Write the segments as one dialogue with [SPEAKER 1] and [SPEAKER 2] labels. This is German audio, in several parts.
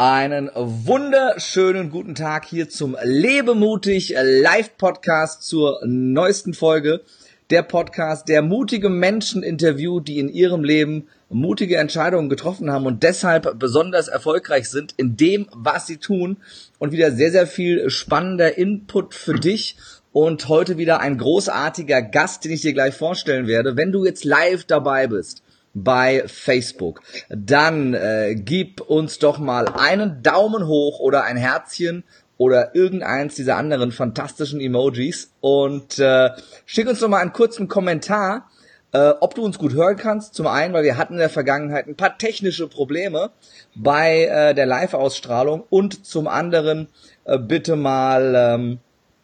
[SPEAKER 1] Einen wunderschönen guten Tag hier zum Lebemutig Live-Podcast zur neuesten Folge. Der Podcast, der mutige Menschen interviewt, die in ihrem Leben mutige Entscheidungen getroffen haben und deshalb besonders erfolgreich sind in dem, was sie tun. Und wieder sehr, sehr viel spannender Input für dich. Und heute wieder ein großartiger Gast, den ich dir gleich vorstellen werde. Wenn du jetzt live dabei bist bei Facebook, dann gib uns doch mal einen Daumen hoch oder ein Herzchen oder irgendeins dieser anderen fantastischen Emojis und schick uns doch mal einen kurzen Kommentar, ob du uns gut hören kannst. Zum einen, weil wir hatten in der Vergangenheit ein paar technische Probleme bei der Live-Ausstrahlung und zum anderen bitte mal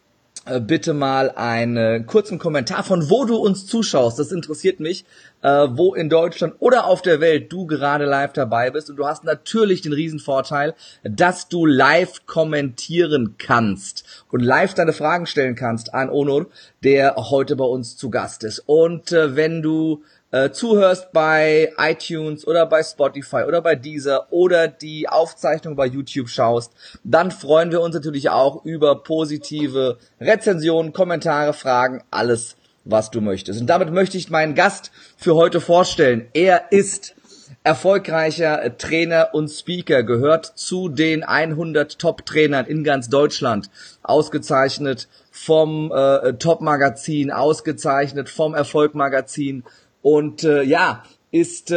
[SPEAKER 1] einen kurzen Kommentar, von wo du uns zuschaust. Das interessiert mich, wo in Deutschland oder auf der Welt du gerade live dabei bist. Und du hast natürlich den Riesenvorteil, dass du live kommentieren kannst und live deine Fragen stellen kannst an Onur, der heute bei uns zu Gast ist. Und wenn du zuhörst bei iTunes oder bei Spotify oder bei Deezer oder die Aufzeichnung bei YouTube schaust, dann freuen wir uns natürlich auch über positive Rezensionen, Kommentare, Fragen, alles, was du möchtest. Und damit möchte ich meinen Gast für heute vorstellen. Er ist erfolgreicher Trainer und Speaker, gehört zu den 100 Top-Trainern in ganz Deutschland, ausgezeichnet vom Top-Magazin, ausgezeichnet vom Erfolg-Magazin. Und ist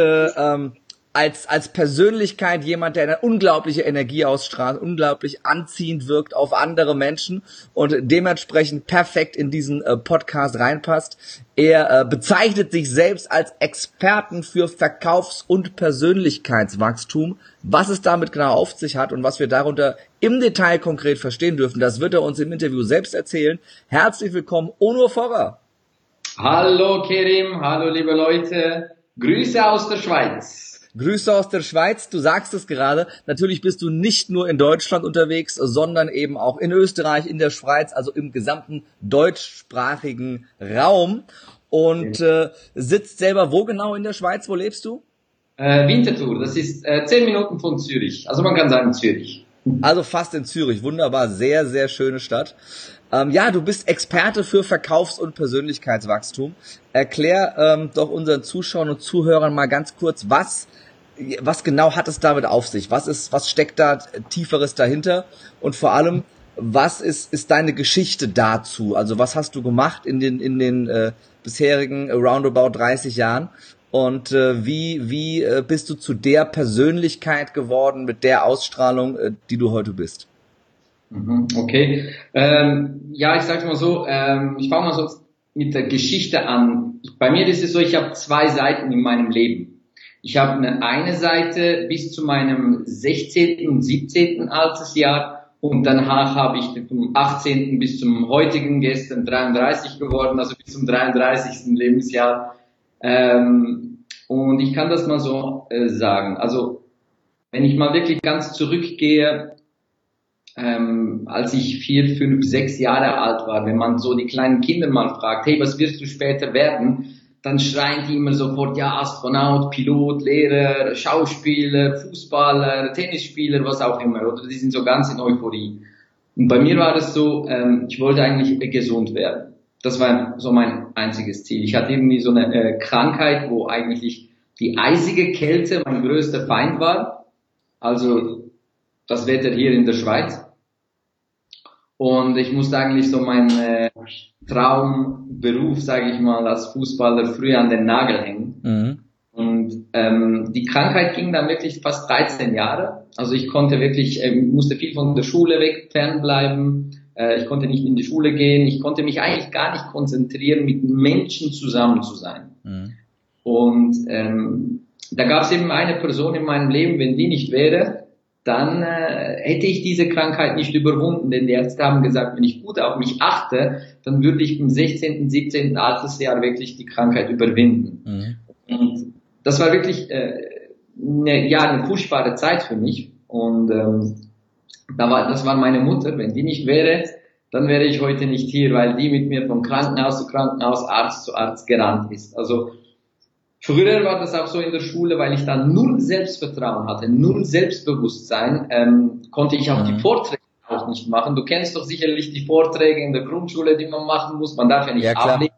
[SPEAKER 1] als Persönlichkeit jemand, der eine unglaubliche Energie ausstrahlt, unglaublich anziehend wirkt auf andere Menschen und dementsprechend perfekt in diesen Podcast reinpasst. Er bezeichnet sich selbst als Experten für Verkaufs- und Persönlichkeitswachstum. Was es damit genau auf sich hat und was wir darunter im Detail konkret verstehen dürfen, das wird er uns im Interview selbst erzählen. Herzlich willkommen, Onur Forrer.
[SPEAKER 2] Hallo Kerim, hallo liebe Leute, Grüße aus der Schweiz.
[SPEAKER 1] Grüße aus der Schweiz, du sagst es gerade, natürlich bist du nicht nur in Deutschland unterwegs, sondern eben auch in Österreich, in der Schweiz, also im gesamten deutschsprachigen Raum und sitzt selber wo genau in der Schweiz, wo lebst du?
[SPEAKER 2] Winterthur, das ist 10 Minuten von Zürich, also man kann sagen Zürich.
[SPEAKER 1] Also fast in Zürich, wunderbar, sehr, sehr schöne Stadt. Du bist Experte für Verkaufs- und Persönlichkeitswachstum. Erklär doch unseren Zuschauern und Zuhörern mal ganz kurz, was genau hat es damit auf sich? Was steckt da Tieferes dahinter? Und vor allem, was ist deine Geschichte dazu? Also was hast du gemacht in den bisherigen roundabout 30 Jahren? Und wie bist du zu der Persönlichkeit geworden mit der Ausstrahlung, die du heute bist?
[SPEAKER 2] Okay, ich sag's mal so, ich fange mal so mit der Geschichte an. Bei mir ist es so, ich habe 2 Seiten in meinem Leben. Ich habe eine Seite bis zu meinem 16. und 17. Altersjahr und danach habe ich vom 18. bis zum heutigen, gestern 33 geworden, also bis zum 33. Lebensjahr. Und ich kann das mal so sagen. Also wenn ich mal wirklich ganz zurückgehe, als ich 4, 5, 6 Jahre alt war, wenn man so die kleinen Kinder mal fragt, hey, was wirst du später werden? Dann schreien die immer sofort, ja, Astronaut, Pilot, Lehrer, Schauspieler, Fußballer, Tennisspieler, was auch immer, oder? Die sind so ganz in Euphorie. Und bei mir war das so, ich wollte eigentlich gesund werden. Das war so mein einziges Ziel. Ich hatte irgendwie so eine Krankheit, wo eigentlich die eisige Kälte mein größter Feind war. Also das Wetter hier in der Schweiz. Und ich musste eigentlich so meinen Traumberuf, sage ich mal, als Fußballer früher an den Nagel hängen. Mhm. Und die Krankheit ging dann wirklich fast 13 Jahre. Also ich konnte wirklich, musste viel von der Schule weg, fernbleiben. Ich konnte nicht in die Schule gehen. Ich konnte mich eigentlich gar nicht konzentrieren, mit Menschen zusammen zu sein. Mhm. Und da gab es eben eine Person in meinem Leben, wenn die nicht wäre, dann hätte ich diese Krankheit nicht überwunden, denn die Ärzte haben gesagt, wenn ich gut auf mich achte, dann würde ich im 16., 17. Altersjahr wirklich die Krankheit überwinden. Mhm. Und das war wirklich eine furchtbare Zeit für mich. Und das war meine Mutter. Wenn die nicht wäre, dann wäre ich heute nicht hier, weil die mit mir von Krankenhaus zu Krankenhaus, Arzt zu Arzt gerannt ist. Also Früher war das auch so in der Schule, weil ich da null Selbstvertrauen hatte, null Selbstbewusstsein, konnte ich auch die Vorträge auch nicht machen. Du kennst doch sicherlich die Vorträge in der Grundschule, die man machen muss. Man darf ja nicht ablesen.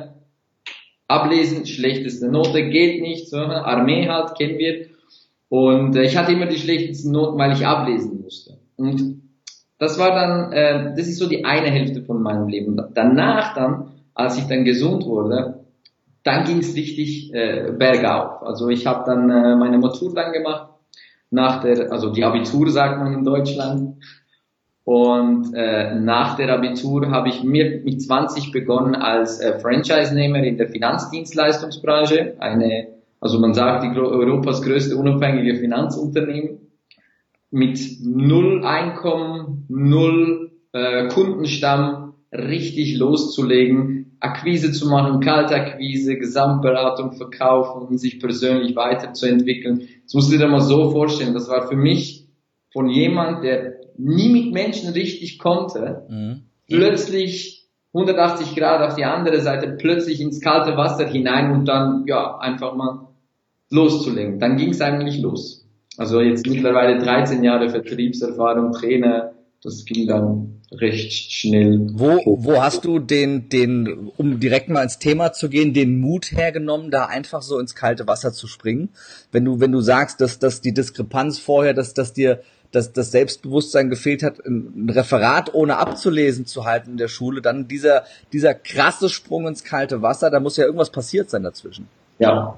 [SPEAKER 2] Ablesen, schlechteste Note, geht nicht. So, Armee halt, kennen wir. Und ich hatte immer die schlechtesten Noten, weil ich ablesen musste. Und das war dann, das ist so die eine Hälfte von meinem Leben. Danach dann, als ich dann gesund wurde, dann ging es richtig bergauf. Also ich habe dann meine Matur dann gemacht, also die Abitur sagt man in Deutschland. Und nach der Abitur habe ich mit 20 begonnen als Franchise-Nehmer in der Finanzdienstleistungsbranche. Also man sagt, Europas größte unabhängige Finanzunternehmen mit null Einkommen, null Kundenstamm richtig loszulegen, Akquise zu machen, Kaltakquise, Gesamtberatung, Verkaufen, sich persönlich weiterzuentwickeln. Das musst du dir mal so vorstellen. Das war für mich von jemand, der nie mit Menschen richtig konnte, plötzlich 180 Grad auf die andere Seite, plötzlich ins kalte Wasser hinein und dann ja einfach mal loszulegen. Dann ging es eigentlich los. Also jetzt mittlerweile 13 Jahre Vertriebserfahrung, Trainer, das ging dann recht schnell.
[SPEAKER 1] Wo hast du um direkt mal ins Thema zu gehen, den Mut hergenommen, da einfach so ins kalte Wasser zu springen? Wenn du sagst, dass die Diskrepanz vorher, dass dir das Selbstbewusstsein gefehlt hat, ein Referat ohne abzulesen zu halten in der Schule, dann dieser krasse Sprung ins kalte Wasser, da muss ja irgendwas passiert sein dazwischen.
[SPEAKER 2] Ja.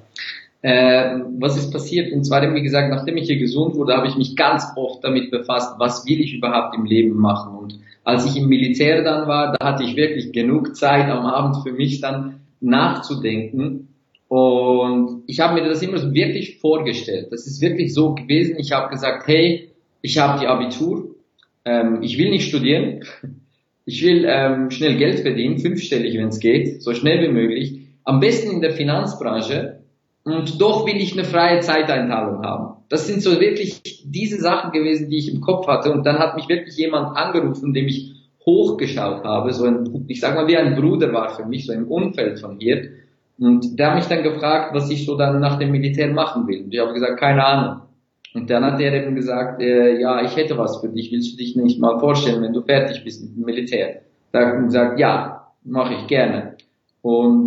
[SPEAKER 2] Was ist passiert? Und zwar, wie gesagt, nachdem ich hier gesund wurde, habe ich mich ganz oft damit befasst, was will ich überhaupt im Leben machen. Und als ich im Militär dann war, da hatte ich wirklich genug Zeit am Abend für mich dann nachzudenken. Und ich habe mir das immer wirklich vorgestellt. Das ist wirklich so gewesen. Ich habe gesagt, hey, ich habe die Abitur, ich will nicht studieren, ich will schnell Geld verdienen, 5-stellig, wenn es geht, so schnell wie möglich, am besten in der Finanzbranche. Und doch will ich eine freie Zeiteinteilung haben. Das sind so wirklich diese Sachen gewesen, die ich im Kopf hatte. Und dann hat mich wirklich jemand angerufen, dem ich hochgeschaut habe. Ich sag mal, wie ein Bruder war für mich, so im Umfeld von hier. Und der hat mich dann gefragt, was ich so dann nach dem Militär machen will. Und ich habe gesagt, keine Ahnung. Und dann hat er eben gesagt, ja, ich hätte was für dich. Willst du dich nicht mal vorstellen, wenn du fertig bist mit dem Militär? Da habe ich gesagt, ja, mache ich gerne. Und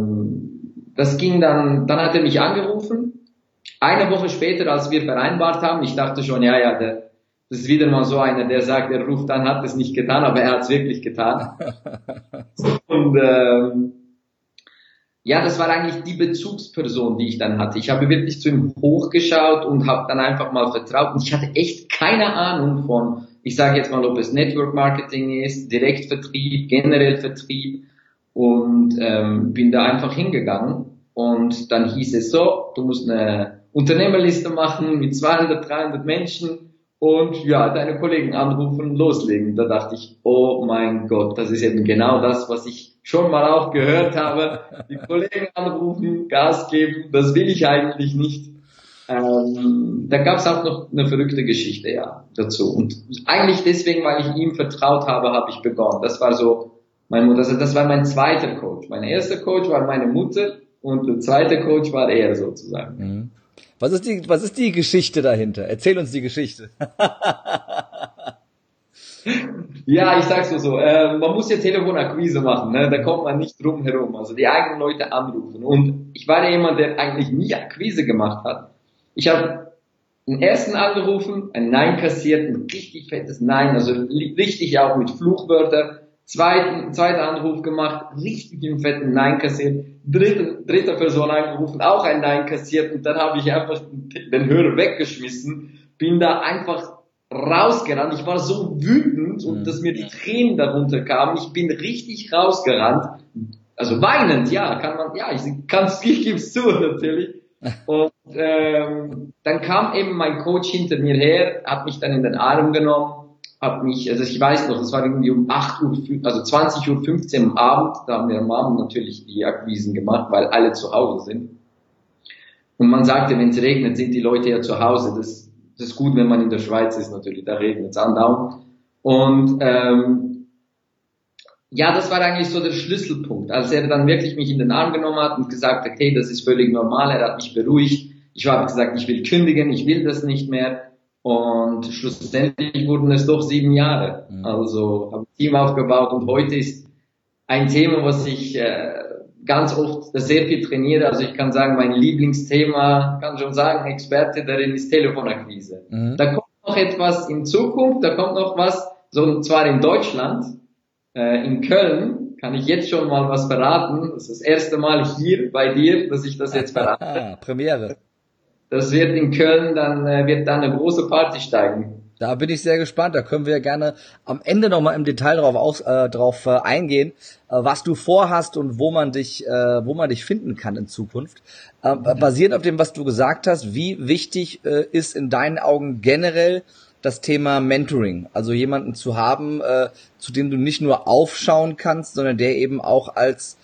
[SPEAKER 2] das ging dann hat er mich angerufen. Eine Woche später, als wir vereinbart haben, ich dachte schon, das ist wieder mal so einer, der sagt, er ruft an, hat es nicht getan, aber er hat es wirklich getan. Und das war eigentlich die Bezugsperson, die ich dann hatte. Ich habe wirklich zu ihm hochgeschaut und habe dann einfach mal vertraut. Und ich hatte echt keine Ahnung von, ich sage jetzt mal, ob es Network Marketing ist, Direktvertrieb, generell Vertrieb. Und bin da einfach hingegangen und dann hieß es so, du musst eine Unternehmerliste machen mit 200, 300 Menschen und ja, deine Kollegen anrufen, loslegen. Da dachte ich, oh mein Gott, das ist eben genau das, was ich schon mal auch gehört habe. Die Kollegen anrufen, Gas geben, das will ich eigentlich nicht. Da gab es auch noch eine verrückte Geschichte dazu. Und eigentlich deswegen, weil ich ihm vertraut habe, habe ich begonnen. Das war so das war mein zweiter Coach. Mein erster Coach war meine Mutter und der zweite Coach war er sozusagen.
[SPEAKER 1] Mhm. Was ist die Geschichte dahinter? Erzähl uns die Geschichte.
[SPEAKER 2] Ja, ich sag's so. Man muss ja Telefonakquise machen, ne? Da kommt man nicht drum herum. Also die eigenen Leute anrufen. Und ich war ja jemand, der eigentlich nie Akquise gemacht hat. Ich habe den ersten angerufen, ein Nein kassiert, ein richtig fettes Nein, also richtig auch mit Fluchwörtern. Zweiter Anruf gemacht, richtig im fetten Nein kassiert, dritter Person angerufen, auch ein Nein kassiert und dann habe ich einfach den Hörer weggeschmissen, bin da einfach rausgerannt, ich war so wütend und dass mir die Tränen darunter kamen, ich bin richtig rausgerannt, also weinend, ich gebe es zu natürlich. Und dann kam eben mein Coach hinter mir her, hat mich dann in den Arm genommen, ich weiß noch, das war irgendwie um 20:15 Uhr am Abend, da haben wir am Abend natürlich die Akquisen gemacht, weil alle zu Hause sind. Und man sagte, wenn es regnet, sind die Leute ja zu Hause. Das ist gut, wenn man in der Schweiz ist natürlich, da regnet es andauernd. Und ja, das war eigentlich so der Schlüsselpunkt, als er dann wirklich mich in den Arm genommen hat und gesagt hat, hey, das ist völlig normal, er hat mich beruhigt. Ich habe gesagt, ich will kündigen, ich will das nicht mehr. Und schlussendlich wurden es doch 7 Jahre. Also habe ein Team aufgebaut und heute ist ein Thema, was ich ganz oft sehr viel trainiere. Also ich kann sagen, mein Lieblingsthema, kann schon sagen, Experte darin ist Telefonakquise. Da kommt noch etwas in Zukunft, da kommt noch was, so und zwar in Deutschland. In Köln kann ich jetzt schon mal was verraten. Das ist das erste Mal hier bei dir, dass ich das jetzt verrate.
[SPEAKER 1] Premiere.
[SPEAKER 2] Das wird in Köln, wird dann eine große Party steigen.
[SPEAKER 1] Da bin ich sehr gespannt. Da können wir gerne am Ende nochmal im Detail drauf eingehen, was du vorhast und wo man dich finden kann in Zukunft. Basierend auf dem, was du gesagt hast, wie wichtig ist in deinen Augen generell das Thema Mentoring, also jemanden zu haben, zu dem du nicht nur aufschauen kannst, sondern der eben auch als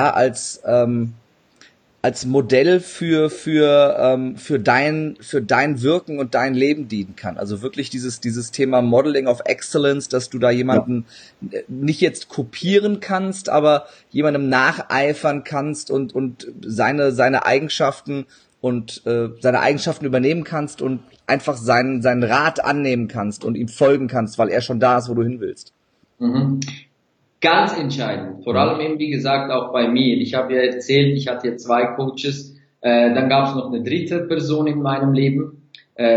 [SPEAKER 1] Modell für dein Wirken und dein Leben dienen kann. Also wirklich dieses Thema Modeling of Excellence, dass du da jemanden nicht jetzt kopieren kannst, aber jemandem nacheifern kannst und seine Eigenschaften übernehmen kannst und einfach seinen Rat annehmen kannst und ihm folgen kannst, weil er schon da ist, wo du hin willst.
[SPEAKER 2] Ganz entscheidend, vor allem eben wie gesagt auch bei mir. Ich habe ja erzählt, ich hatte ja 2 Coaches, dann gab es noch eine dritte Person in meinem Leben,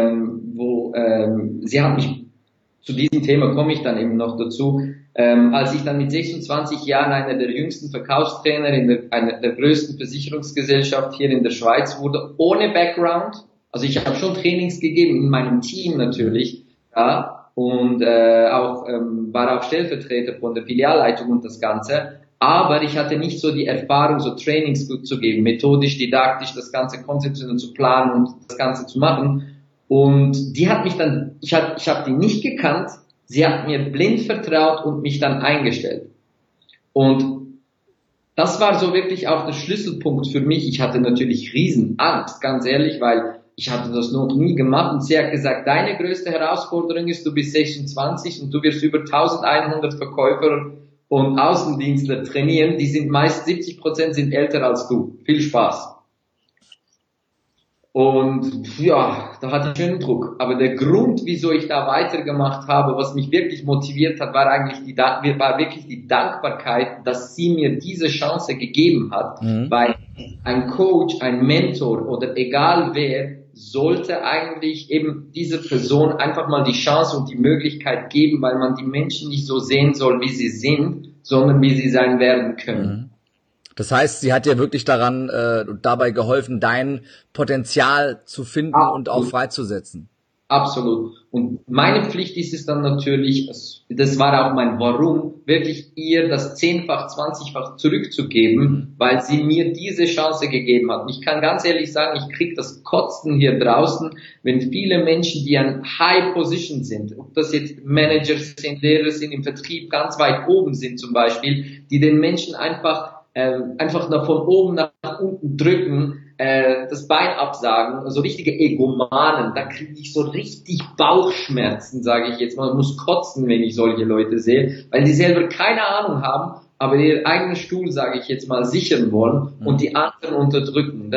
[SPEAKER 2] sie hat mich, zu diesem Thema komme ich dann eben noch dazu, als ich dann mit 26 Jahren einer der jüngsten Verkaufstrainer in einer der größten Versicherungsgesellschaft hier in der Schweiz wurde, ohne Background. Also ich habe schon Trainings gegeben, in meinem Team natürlich, ja, und war auch Stellvertreter von der Filialleitung und das Ganze. Aber ich hatte nicht so die Erfahrung, so Trainings gut zu geben, methodisch, didaktisch, das Ganze konzeptionell zu planen und das Ganze zu machen. Und die hat mich dann, ich hab die nicht gekannt, sie hat mir blind vertraut und mich dann eingestellt. Und das war so wirklich auch der Schlüsselpunkt für mich. Ich hatte natürlich Riesenangst, ganz ehrlich, weil ich hatte das noch nie gemacht und sie hat gesagt, deine größte Herausforderung ist, du bist 26 und du wirst über 1100 Verkäufer und Außendienstler trainieren, die sind meist 70% sind älter als du. Viel Spaß. Und ja, da hatte ich schönen Druck. Aber der Grund, wieso ich da weitergemacht habe, was mich wirklich motiviert hat, war wirklich die Dankbarkeit, dass sie mir diese Chance gegeben hat. Weil ein Coach, ein Mentor oder egal wer, sollte eigentlich eben diese Person einfach mal die Chance und die Möglichkeit geben, weil man die Menschen nicht so sehen soll, wie sie sind, sondern wie sie sein werden können.
[SPEAKER 1] Das heißt, sie hat dir wirklich dabei geholfen, dein Potenzial zu finden und auch freizusetzen.
[SPEAKER 2] Absolut. Und meine Pflicht ist es dann natürlich, das war auch mein Warum, wirklich ihr das 10-fach, 20-fach zurückzugeben, weil sie mir diese Chance gegeben hat. Und ich kann ganz ehrlich sagen, ich krieg das Kotzen hier draußen, wenn viele Menschen, die an High Position sind, ob das jetzt Manager sind, Lehrer sind, im Vertrieb ganz weit oben sind zum Beispiel, die den Menschen einfach von oben nach unten drücken, das Bein absagen, so richtige Egomanen, da kriege ich so richtig Bauchschmerzen, sage ich jetzt mal, muss kotzen, wenn ich solche Leute sehe, weil die selber keine Ahnung haben, aber ihren eigenen Stuhl, sage ich jetzt mal, sichern wollen und die anderen unterdrücken.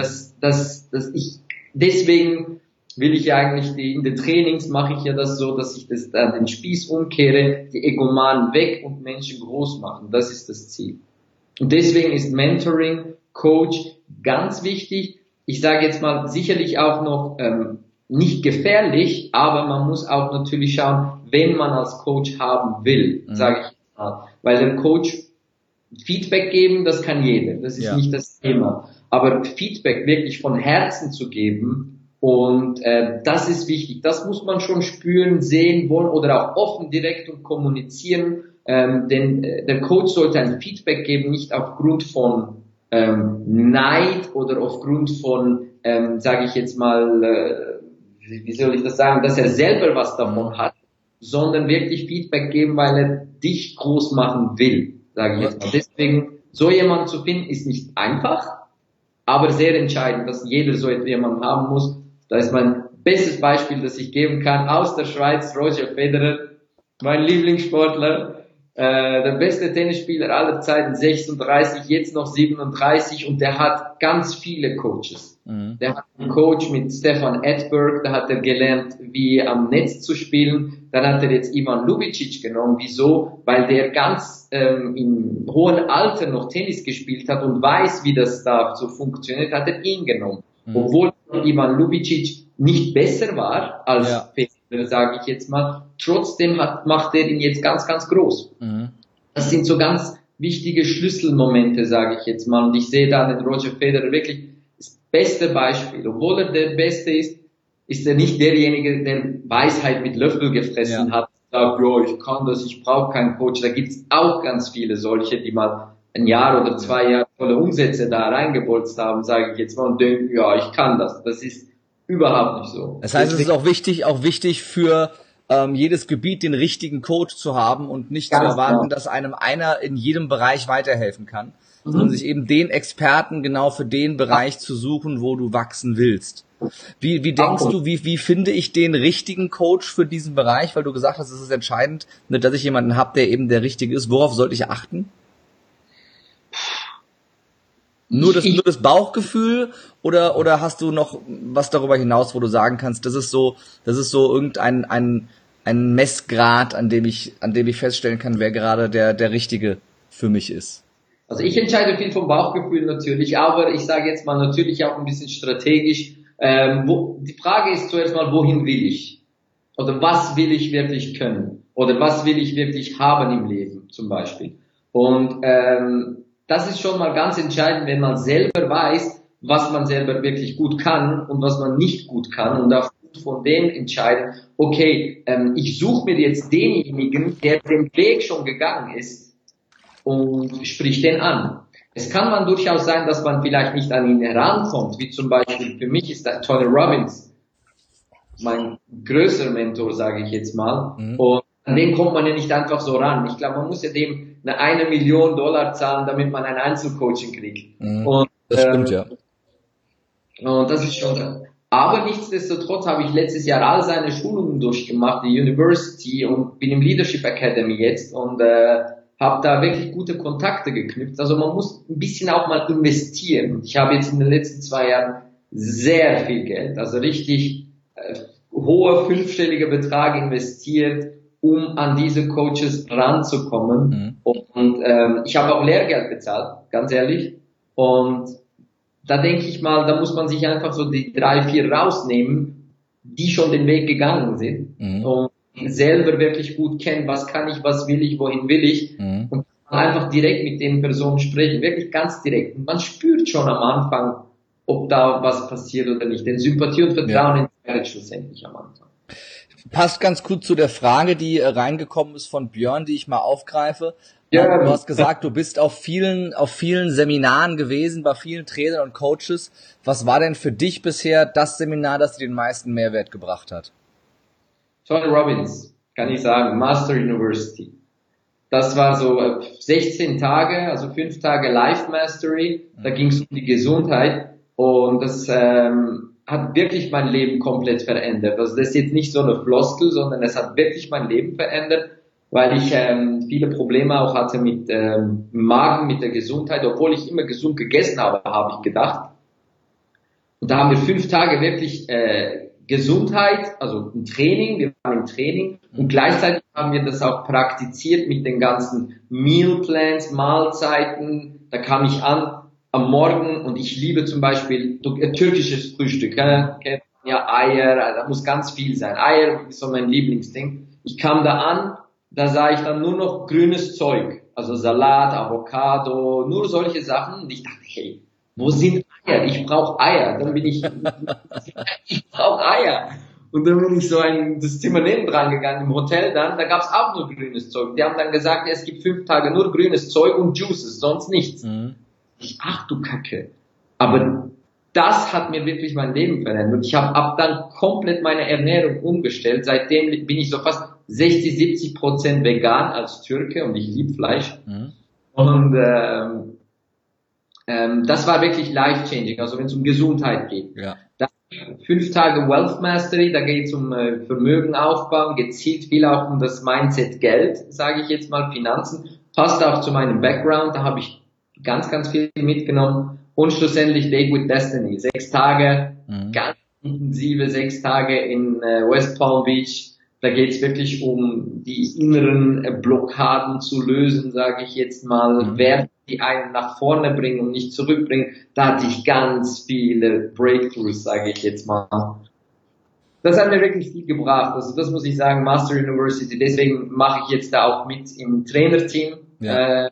[SPEAKER 2] Deswegen will ich ja eigentlich in den Trainings mache ich ja das so, dass ich den Spieß umkehre, die Egomanen weg und Menschen groß machen. Das ist das Ziel. Und deswegen ist Mentoring, Coach ganz wichtig. Ich sage jetzt mal sicherlich auch noch nicht gefährlich, aber man muss auch natürlich schauen, wenn man als Coach haben will, sage ich mal. Weil der Coach Feedback geben, das kann jeder, das ist nicht das Thema. Aber Feedback wirklich von Herzen zu geben und das ist wichtig. Das muss man schon spüren, sehen wollen oder auch offen direkt und kommunizieren. Denn der Coach sollte ein Feedback geben, nicht aufgrund von Neid oder aufgrund von, sage ich jetzt mal, wie soll ich das sagen, dass er selber was davon hat, sondern wirklich Feedback geben, weil er dich groß machen will, sage ich jetzt mal. Deswegen, so jemanden zu finden, ist nicht einfach, aber sehr entscheidend, dass jeder so jemanden haben muss. Da ist mein bestes Beispiel, das ich geben kann, aus der Schweiz, Roger Federer, mein Lieblingssportler. der beste Tennisspieler aller Zeiten, 36, jetzt noch 37 und der hat ganz viele Coaches. Der hat einen Coach mit Stefan Edberg, da hat er gelernt, wie am Netz zu spielen. Dann hat er jetzt Ivan Lubicic genommen. Wieso? Weil der ganz im hohen Alter noch Tennis gespielt hat und weiß, wie das da so funktioniert, hat er ihn genommen. Obwohl Ivan Lubicic nicht besser war als Federer, sage ich jetzt mal, trotzdem macht er ihn jetzt ganz, ganz groß. Das sind so ganz wichtige Schlüsselmomente, sage ich jetzt mal. Und ich sehe da den Roger Federer wirklich das beste Beispiel. Obwohl er der Beste ist, ist er nicht derjenige, der Weisheit mit Löffel gefressen hat, sagt, ja, ich kann das, ich brauche keinen Coach. Da gibt's auch ganz viele solche, die mal ein Jahr oder 2 Jahre volle Umsätze da reingebolzt haben, sage ich jetzt mal, und denken, ja, ich kann das. Das ist überhaupt nicht so.
[SPEAKER 1] Das heißt, es ist auch wichtig für jedes Gebiet den richtigen Coach zu haben und nicht zu erwarten, dass einem einer in jedem Bereich weiterhelfen kann, sondern sich eben den Experten genau für den Bereich zu suchen, wo du wachsen willst. Wie denkst du, wie finde ich den richtigen Coach für diesen Bereich? Weil du gesagt hast, es ist entscheidend, dass ich jemanden habe, der eben der Richtige ist. Worauf sollte ich achten? Nur das Bauchgefühl oder hast du noch was darüber hinaus, wo du sagen kannst, das ist so irgendein ein Messgrad, an dem ich feststellen kann, wer gerade der Richtige für mich ist?
[SPEAKER 2] Also ich entscheide viel vom Bauchgefühl natürlich, aber ich sage jetzt mal natürlich auch ein bisschen strategisch. Die Frage ist zuerst mal, wohin will ich? Oder was will ich wirklich können? Oder was will ich wirklich haben im Leben zum Beispiel? Und das ist schon mal ganz entscheidend, wenn man selber weiß, was man selber wirklich gut kann und was man nicht gut kann und aufgrund von dem entscheiden, okay, ich suche mir jetzt denjenigen, der den Weg schon gegangen ist und sprich den an. Es kann man durchaus sein, dass man vielleicht nicht an ihn herankommt, wie zum Beispiel für mich ist Tony Robbins mein größter Mentor, sage ich jetzt mal, und an dem kommt man ja nicht einfach so ran. Ich glaube, man muss ja dem eine 1 Million Dollar zahlen, damit man ein Einzelcoaching kriegt. Und,
[SPEAKER 1] das stimmt, ja.
[SPEAKER 2] Und das ist schon. Aber nichtsdestotrotz habe ich letztes Jahr all seine Schulungen durchgemacht, die University, und bin im Leadership Academy jetzt und habe da wirklich gute Kontakte geknüpft. Also man muss ein bisschen auch mal investieren. Ich habe jetzt in den letzten 2 Jahren sehr viel Geld, also richtig hoher 5-stelliger Betrag investiert, um an diese Coaches ranzukommen. Und ich habe auch Lehrgeld bezahlt, ganz ehrlich. Und da denke ich mal, da muss man sich einfach so die 3, 4 rausnehmen, die schon den Weg gegangen sind und selber wirklich gut kennen, was kann ich, was will ich, wohin will ich, und einfach direkt mit den Personen sprechen, wirklich ganz direkt. Und man spürt schon am Anfang, ob da was passiert oder nicht. Denn Sympathie und Vertrauen entscheidet schlussendlich am Anfang.
[SPEAKER 1] Passt ganz gut zu der Frage, die reingekommen ist von Björn, die ich mal aufgreife.
[SPEAKER 2] Ja,
[SPEAKER 1] du hast gesagt, du bist auf vielen Seminaren gewesen, bei vielen Trainern und Coaches. Was war denn für dich bisher das Seminar, das dir den meisten Mehrwert gebracht hat?
[SPEAKER 2] Tony Robbins, kann ich sagen, Master University. Das war so 16 Tage, also 5 Tage Life Mastery. Da ging es um die Gesundheit und das hat wirklich mein Leben komplett verändert. Also das ist jetzt nicht so eine Floskel, sondern es hat wirklich mein Leben verändert, weil ich viele Probleme auch hatte mit Magen, mit der Gesundheit, obwohl ich immer gesund gegessen habe, habe ich gedacht. Und da haben wir 5 Tage wirklich Gesundheit, also ein Training, wir waren im Training und gleichzeitig haben wir das auch praktiziert mit den ganzen Mealplans, Mahlzeiten. Da kam ich an am Morgen und ich liebe zum Beispiel türkisches Frühstück, ja, Eier, da muss ganz viel sein. Eier ist so mein Lieblingsding. Ich kam da an, da sah ich dann nur noch grünes Zeug, also Salat, Avocado, nur solche Sachen. Und ich dachte, hey, wo sind Eier? Ich brauche Eier. Dann bin ich brauche Eier. Und dann bin ich so das Zimmer nebendran gegangen im Hotel dann, da gab's auch nur grünes Zeug. Die haben dann gesagt, es gibt 5 Tage nur grünes Zeug und Juices, sonst nichts. Ach du Kacke. Aber das hat mir wirklich mein Leben verändert. Ich habe ab dann komplett meine Ernährung umgestellt. Seitdem bin ich so fast 60-70% vegan als Türke und ich liebe Fleisch. Und das war wirklich life-changing, also wenn es um Gesundheit geht. Ja. Da habe 5 Tage Wealth Mastery, da geht es um Vermögen aufbauen, gezielt viel auch um das Mindset Geld, sage ich jetzt mal, Finanzen. Passt auch zu meinem Background, da habe ich ganz, ganz viel mitgenommen. Und schlussendlich Date with Destiny, 6 Tage, ganz intensive 6 Tage in West Palm Beach. Da geht es wirklich um die inneren Blockaden zu lösen, sage ich jetzt mal, Werte, die einen nach vorne bringen und nicht zurückbringen. Da hatte ich ganz viele Breakthroughs, sage ich jetzt mal. Das hat mir wirklich viel gebracht. Also das muss ich sagen, Master University. Deswegen mache ich jetzt da auch mit im Trainerteam. Ja.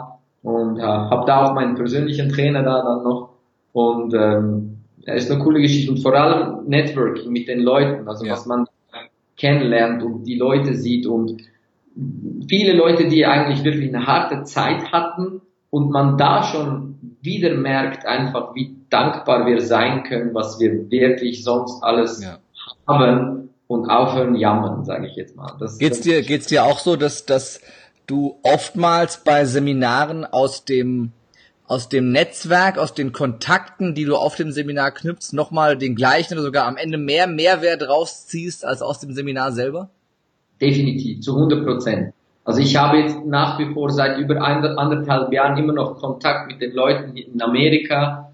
[SPEAKER 2] Und habe da auch meinen persönlichen Trainer da dann noch. Und ist eine coole Geschichte. Und vor allem Networking mit den Leuten. Also was man kennenlernt und die Leute sieht und viele Leute, die eigentlich wirklich eine harte Zeit hatten und man da schon wieder merkt einfach, wie dankbar wir sein können, was wir wirklich sonst alles haben und aufhören jammern, sage ich jetzt mal.
[SPEAKER 1] Geht's dir auch so, dass du oftmals bei Seminaren aus dem Netzwerk, aus den Kontakten, die du auf dem Seminar knüpfst, nochmal den gleichen oder sogar am Ende mehr Mehrwert rausziehst als aus dem Seminar selber?
[SPEAKER 2] Definitiv, zu 100%. Also ich habe jetzt nach wie vor seit über 1,5 Jahren immer noch Kontakt mit den Leuten in Amerika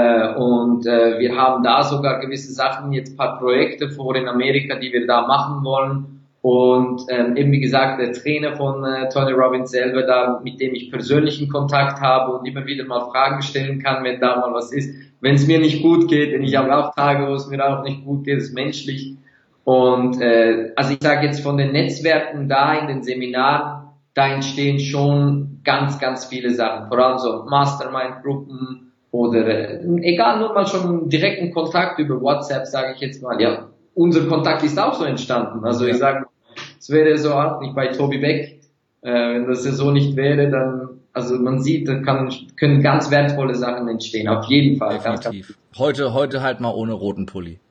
[SPEAKER 2] und wir haben da sogar gewisse Sachen, jetzt ein paar Projekte vor in Amerika, die wir da machen wollen. Und eben wie gesagt, der Trainer von Tony Robbins selber da, mit dem ich persönlichen Kontakt habe und immer wieder mal Fragen stellen kann, wenn da mal was ist. Wenn es mir nicht gut geht, denn ich habe auch Tage, wo es mir auch nicht gut geht, ist menschlich. Und also ich sage jetzt von den Netzwerken da in den Seminaren, da entstehen schon ganz, ganz viele Sachen. Vor allem so Mastermind-Gruppen oder egal, nur mal schon direkten Kontakt über WhatsApp, sage ich jetzt mal. Ja, unser Kontakt ist auch so entstanden. Also ich sage, es wäre so auch nicht bei Tobi Beck. Wenn das ja so nicht wäre, dann, also man sieht, da können ganz wertvolle Sachen entstehen. Auf jeden Fall.
[SPEAKER 1] Definitiv. Heute halt mal ohne roten Pulli.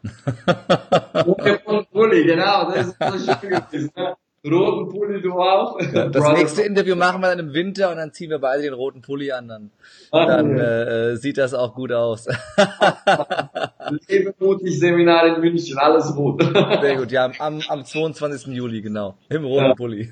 [SPEAKER 2] Ohne roten Pulli, genau. Das ist so schön gewesen. Ne? Roten Pulli, du auch.
[SPEAKER 1] Ja, das nächste Interview machen wir dann im Winter und dann ziehen wir beide den roten Pulli an. Dann sieht das auch gut aus.
[SPEAKER 2] Lebemutig Seminar in München, alles rot.
[SPEAKER 1] Sehr gut, ja, am 22. Juli, genau. Im roten Pulli.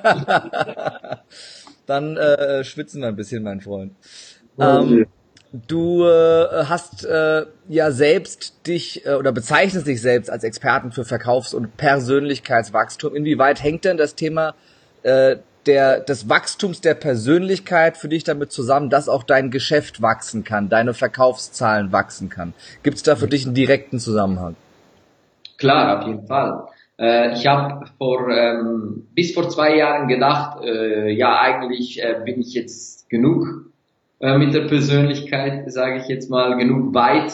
[SPEAKER 1] Dann schwitzen wir ein bisschen, mein Freund. Okay. Du hast ja selbst dich oder bezeichnest dich selbst als Experten für Verkaufs- und Persönlichkeitswachstum. Inwieweit hängt denn das Thema des Wachstums der Persönlichkeit für dich damit zusammen, dass auch dein Geschäft wachsen kann, deine Verkaufszahlen wachsen kann? Gibt es da für dich einen direkten Zusammenhang?
[SPEAKER 2] Klar, auf jeden Fall. Ich habe bis vor 2 Jahren gedacht, ja eigentlich bin ich jetzt genug mit der Persönlichkeit, sage ich jetzt mal, genug weit,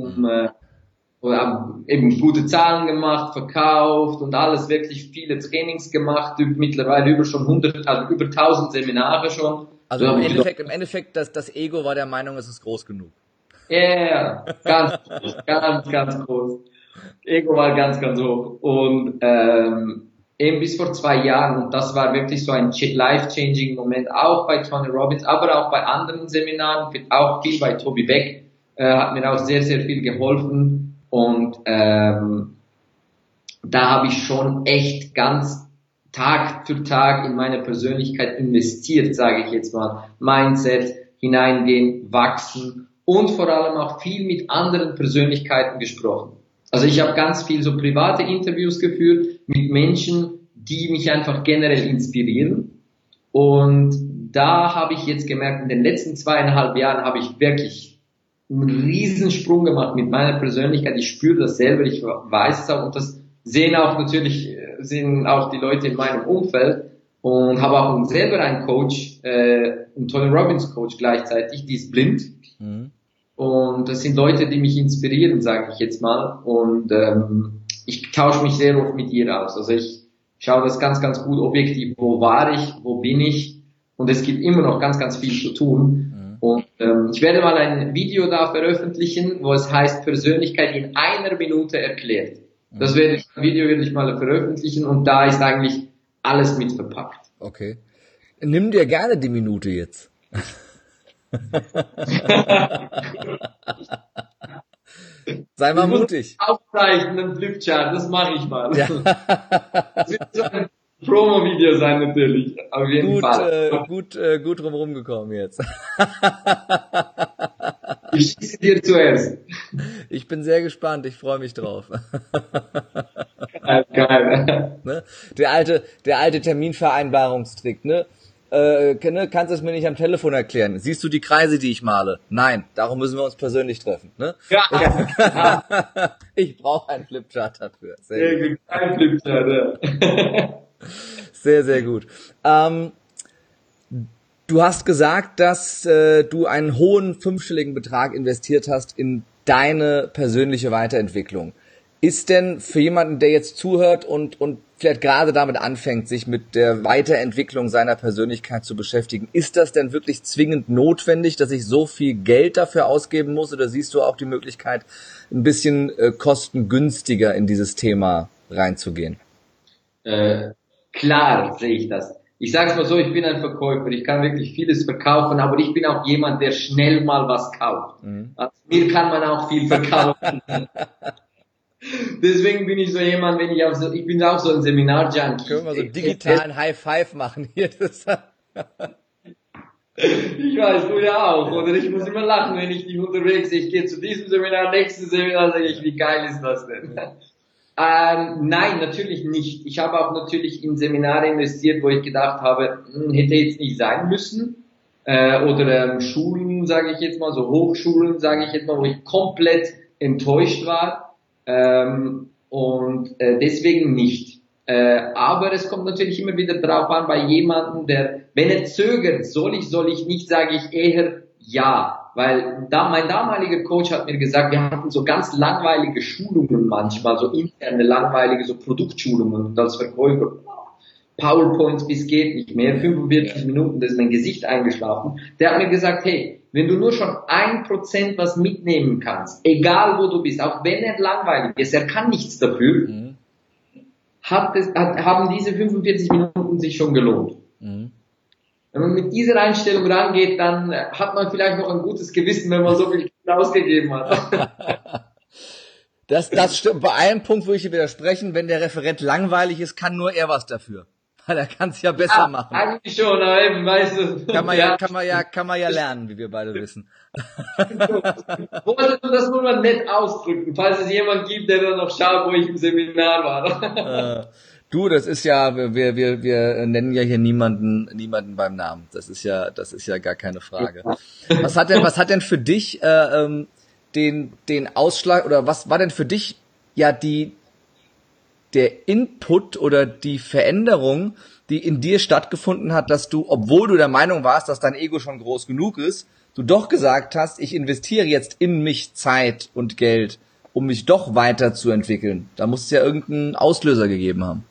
[SPEAKER 2] oder eben gute Zahlen gemacht, verkauft und alles, wirklich viele Trainings gemacht, mittlerweile über 1000 Seminare schon.
[SPEAKER 1] Also im Endeffekt, das Ego war der Meinung, es ist groß genug.
[SPEAKER 2] Ja, ganz groß, ganz groß. Ego war ganz, ganz hoch. Und eben bis vor 2 Jahren, und das war wirklich so ein life-changing Moment, auch bei Tony Robbins, aber auch bei anderen Seminaren, auch viel bei Tobi Beck, hat mir auch sehr, sehr viel geholfen. Und da habe ich schon echt ganz Tag für Tag in meine Persönlichkeit investiert, sage ich jetzt mal. Mindset, hineingehen, wachsen und vor allem auch viel mit anderen Persönlichkeiten gesprochen. Also ich habe ganz viel so private Interviews geführt mit Menschen, die mich einfach generell inspirieren. Und da habe ich jetzt gemerkt, in den letzten 2,5 Jahren habe ich wirklich einen Riesensprung gemacht mit meiner Persönlichkeit. Ich spüre das selber, ich weiß es auch und das sehen auch die Leute in meinem Umfeld und habe auch selber einen Coach, einen Tony Robbins Coach gleichzeitig, die ist blind. Und das sind Leute, die mich inspirieren, sage ich jetzt mal. Und ich tausche mich sehr oft mit ihr aus. Also ich schaue das ganz, ganz gut objektiv. Wo war ich? Wo bin ich? Und es gibt immer noch ganz, ganz viel zu tun. Und ich werde mal ein Video da veröffentlichen, wo es heißt Persönlichkeit in 1 Minute erklärt. Das Video werde ich mal veröffentlichen und da ist eigentlich alles mit verpackt.
[SPEAKER 1] Okay. Nimm dir gerne die Minute jetzt. Sei mal mutig.
[SPEAKER 2] Aufzeichnen, einen Flipchart, das mache ich mal.
[SPEAKER 1] Ja.
[SPEAKER 2] Das wird so ein Promo-Video sein natürlich, auf jeden Fall.
[SPEAKER 1] Gut drumherum gekommen jetzt.
[SPEAKER 2] Ich schieße dir zuerst.
[SPEAKER 1] Ich bin sehr gespannt, ich freue mich drauf.
[SPEAKER 2] Geil.
[SPEAKER 1] Ne? Der alte Terminvereinbarungstrick, ne? Kannst du es mir nicht am Telefon erklären? Siehst du die Kreise, die ich male? Nein, darum müssen wir uns persönlich treffen. Ne?
[SPEAKER 2] Ja.
[SPEAKER 1] Ich brauche einen Flipchart dafür. Sehr gut.
[SPEAKER 2] Ein Flipchart, ja.
[SPEAKER 1] Sehr, sehr gut. Du hast gesagt, dass du einen hohen fünfstelligen Betrag investiert hast in deine persönliche Weiterentwicklung. Ist denn für jemanden, der jetzt zuhört und vielleicht gerade damit anfängt, sich mit der Weiterentwicklung seiner Persönlichkeit zu beschäftigen, ist das denn wirklich zwingend notwendig, dass ich so viel Geld dafür ausgeben muss, oder siehst du auch die Möglichkeit, ein bisschen kostengünstiger in dieses Thema reinzugehen?
[SPEAKER 2] Klar sehe ich das. Ich sage es mal so, ich bin ein Verkäufer, ich kann wirklich vieles verkaufen, aber ich bin auch jemand, der schnell mal was kauft. Also mir kann man auch viel verkaufen. Deswegen bin ich so jemand, ich bin auch so ein Seminar-Junkie.
[SPEAKER 1] Können wir so einen digitalen High-Five machen hier?
[SPEAKER 2] Ich weiß, du ja auch. Oder ich muss immer lachen, wenn ich dich unterwegs sehe. Ich gehe zu diesem Seminar, nächsten Seminar, sage ich, wie geil ist das denn? Nein, natürlich nicht. Ich habe auch natürlich in Seminare investiert, wo ich gedacht habe, hätte jetzt nicht sein müssen. Oder Schulen, sage ich jetzt mal, so Hochschulen, sage ich jetzt mal, wo ich komplett enttäuscht war. Deswegen nicht. Aber es kommt natürlich immer wieder drauf an, bei jemandem, der, wenn er zögert, soll ich nicht, sage ich eher ja. Weil mein damaliger Coach hat mir gesagt, wir hatten so ganz langweilige Schulungen manchmal, so interne langweilige, so Produktschulungen, und als Verkäufer, PowerPoints bis geht nicht mehr, 45 Minuten, da ist mein Gesicht eingeschlafen. Der hat mir gesagt, hey, wenn du nur schon 1% was mitnehmen kannst, egal wo du bist, auch wenn er langweilig ist, er kann nichts dafür, haben diese 45 Minuten sich schon gelohnt. Wenn man mit dieser Einstellung rangeht, dann hat man vielleicht noch ein gutes Gewissen, wenn man so viel Geld ausgegeben hat.
[SPEAKER 1] Das stimmt. Bei einem Punkt würde ich dir widersprechen, wenn der Referent langweilig ist, kann nur er was dafür. Weil er kann es ja besser machen.
[SPEAKER 2] Eigentlich schon, aber eben, weißt du.
[SPEAKER 1] Kann man ja lernen, wie wir beide wissen.
[SPEAKER 2] Wolltest du das nur mal nett ausdrücken, falls es jemand gibt, der dann noch schaut, wo ich im Seminar war.
[SPEAKER 1] Du, das ist ja, wir nennen ja hier niemanden beim Namen. Das ist ja gar keine Frage. Was hat denn für dich den Ausschlag, oder was war denn für dich ja der Input oder die Veränderung, die in dir stattgefunden hat, dass du, obwohl du der Meinung warst, dass dein Ego schon groß genug ist, du doch gesagt hast, ich investiere jetzt in mich Zeit und Geld, um mich doch weiterzuentwickeln. Da muss es ja irgendeinen Auslöser gegeben haben.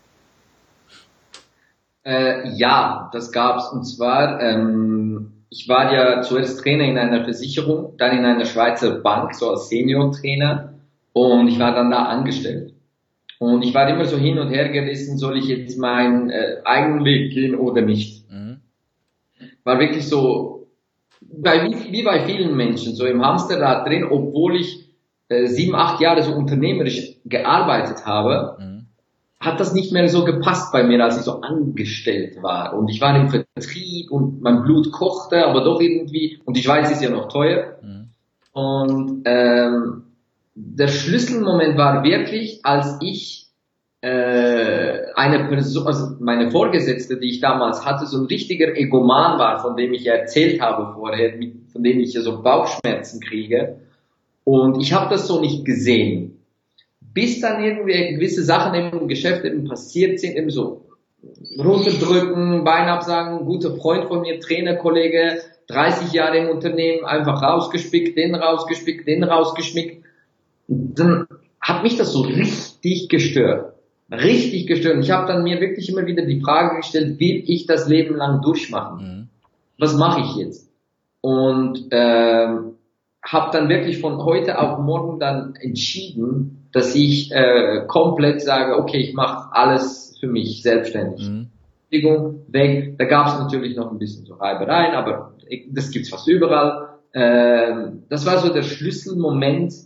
[SPEAKER 2] Ja, das gab's. Und zwar, ich war ja zuerst Trainer in einer Versicherung, dann in einer Schweizer Bank, so als Senior-Trainer, und ich war dann da angestellt. Und ich war immer so hin und her gerissen, soll ich jetzt meinen eigenen Weg gehen oder nicht. War wirklich so, wie bei vielen Menschen, so im Hamsterrad drin, obwohl ich 7, 8 Jahre so unternehmerisch gearbeitet habe, hat das nicht mehr so gepasst bei mir, als ich so angestellt war. Und ich war im Vertrieb und mein Blut kochte, aber doch irgendwie, und die Schweiz ist ja noch teuer. Und der Schlüsselmoment war wirklich, als ich eine Person, also meine Vorgesetzte, die ich damals hatte, so ein richtiger Egoman war, von dem ich ja erzählt habe vorher, von dem ich ja so Bauchschmerzen kriege. Und ich habe das so nicht gesehen. Bis dann irgendwie gewisse Sachen im Geschäft eben passiert sind, eben so runterdrücken, Bein absagen, guter Freund von mir, Trainerkollege, 30 Jahre im Unternehmen, einfach rausgespickt, den rausgeschmickt. Dann hat mich das so richtig gestört. Richtig gestört. Und ich habe dann mir wirklich immer wieder die Frage gestellt, will ich das Leben lang durchmachen? Was mache ich jetzt? Und habe dann wirklich von heute auf morgen dann entschieden, dass ich komplett sage, okay, ich mache alles für mich selbstständig. Weg. Da gab es natürlich noch ein bisschen so Reibereien, aber das gibt's fast überall. Das war so der Schlüsselmoment,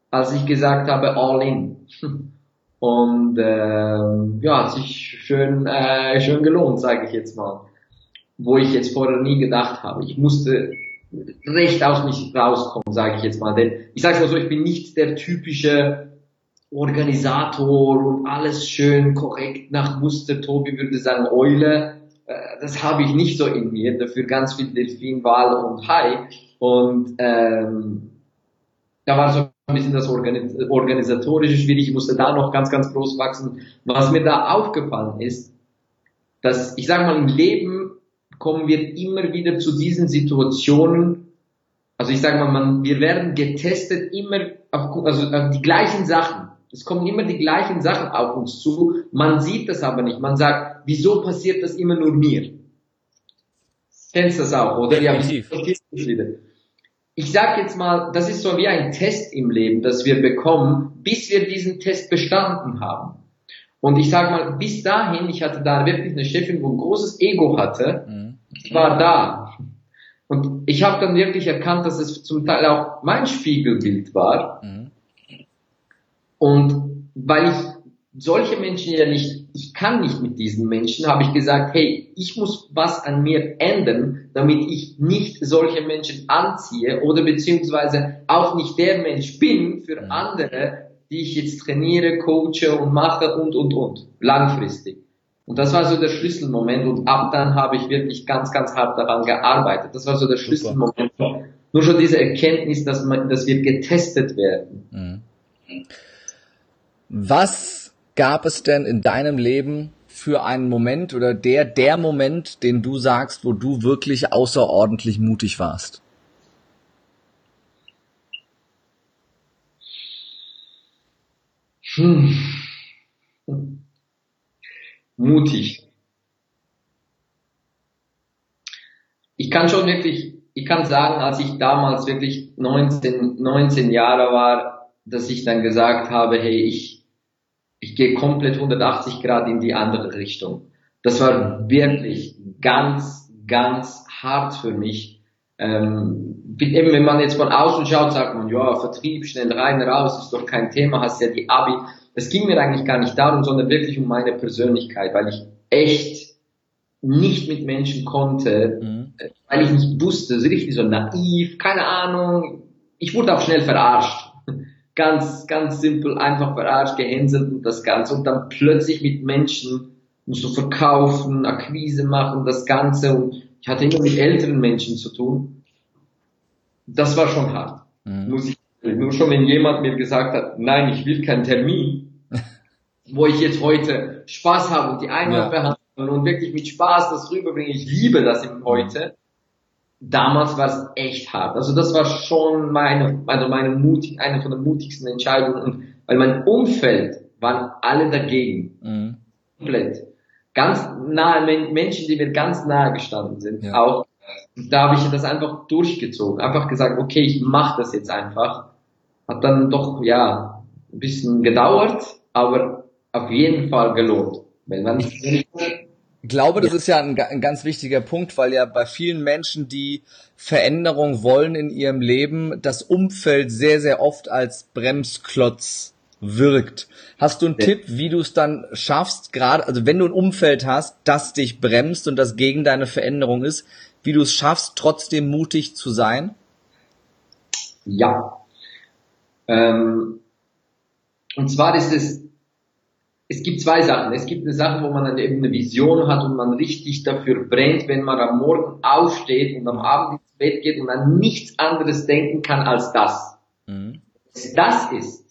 [SPEAKER 2] als ich gesagt habe, all in. Und ja, hat sich schön gelohnt, sage ich jetzt mal. Wo ich jetzt vorher nie gedacht habe. Ich musste recht aus mich rauskommen, sage ich jetzt mal. Denn ich sage mal so, ich bin nicht der typische Organisator und alles schön korrekt nach Muster. Tobi würde sagen Eule. Das habe ich nicht so in mir. Dafür ganz viel Delfin, Wal und Hai. Und da war so ein bisschen das Organisatorische schwierig. Ich musste da noch ganz, ganz groß wachsen. Was mir da aufgefallen ist, dass, ich sage mal, im Leben kommen wir immer wieder zu diesen Situationen. Also ich sage mal, wir werden getestet immer auf die gleichen Sachen. Es kommen immer die gleichen Sachen auf uns zu. Man sieht das aber nicht. Man sagt, wieso passiert das immer nur mir? Kennst du das auch, oder?
[SPEAKER 1] Definitiv.
[SPEAKER 2] Ja, ich sage jetzt mal, das ist so wie ein Test im Leben, das wir bekommen, bis wir diesen Test bestanden haben. Und ich sage mal, bis dahin, ich hatte da wirklich eine Chefin, wo ein großes Ego hatte, ich war da. Und ich habe dann wirklich erkannt, dass es zum Teil auch mein Spiegelbild war. Und weil ich solche Menschen ja nicht, ich kann nicht mit diesen Menschen, habe ich gesagt, hey, ich muss was an mir ändern, damit ich nicht solche Menschen anziehe oder beziehungsweise auch nicht der Mensch bin für andere, die ich jetzt trainiere, coache und mache und, langfristig. Und das war so der Schlüsselmoment und ab dann habe ich wirklich ganz, ganz hart daran gearbeitet. Das war so der Schlüsselmoment. Nur schon diese Erkenntnis, dass wir getestet werden.
[SPEAKER 1] Was gab es denn in deinem Leben für einen Moment oder der Moment, den du sagst, wo du wirklich außerordentlich mutig warst?
[SPEAKER 2] Mutig. Ich kann sagen, als ich damals wirklich 19 Jahre war, dass ich dann gesagt habe, hey, ich gehe komplett 180 Grad in die andere Richtung. Das war wirklich ganz, ganz hart für mich. Eben, wenn man jetzt von außen schaut, sagt man, ja, Vertrieb, schnell rein, raus, ist doch kein Thema, hast ja die Abi. Es ging mir eigentlich gar nicht darum, sondern wirklich um meine Persönlichkeit, weil ich echt nicht mit Menschen konnte, weil ich nicht wusste, so richtig so naiv, keine Ahnung. Ich wurde auch schnell verarscht. Ganz, ganz simpel, einfach verarscht, gehänselt und das Ganze. Und dann plötzlich mit Menschen musst du verkaufen, Akquise machen, das Ganze. Und ich hatte immer mit älteren Menschen zu tun. Das war schon hart. Nur schon, wenn jemand mir gesagt hat, nein, ich will keinen Termin, wo ich jetzt heute Spaß habe und die Einwand behandle und wirklich mit Spaß das rüberbringe. Ich liebe das im Heute. Damals war es echt hart. Also das war schon eine von den mutigsten Entscheidungen. Und weil mein Umfeld waren alle dagegen. Komplett. Ganz nahe Menschen, die mir ganz nahe gestanden sind. Ja. Auch da habe ich das einfach durchgezogen. Einfach gesagt, okay, ich mache das jetzt einfach. Hat dann doch, ja, ein bisschen gedauert, aber auf jeden Fall gelohnt.
[SPEAKER 1] Ich glaube, das ist ja ein ganz wichtiger Punkt, weil ja bei vielen Menschen, die Veränderung wollen in ihrem Leben, das Umfeld sehr, sehr oft als Bremsklotz wirkt. Hast du einen Tipp, wie du es dann schaffst, gerade, also wenn du ein Umfeld hast, das dich bremst und das gegen deine Veränderung ist, wie du es schaffst, trotzdem mutig zu sein?
[SPEAKER 2] Ja. Und zwar ist es gibt zwei Sachen. Es gibt eine Sache, wo man dann eben eine Vision hat und man richtig dafür brennt, wenn man am Morgen aufsteht und am Abend ins Bett geht und an nichts anderes denken kann als das. Wenn es das ist,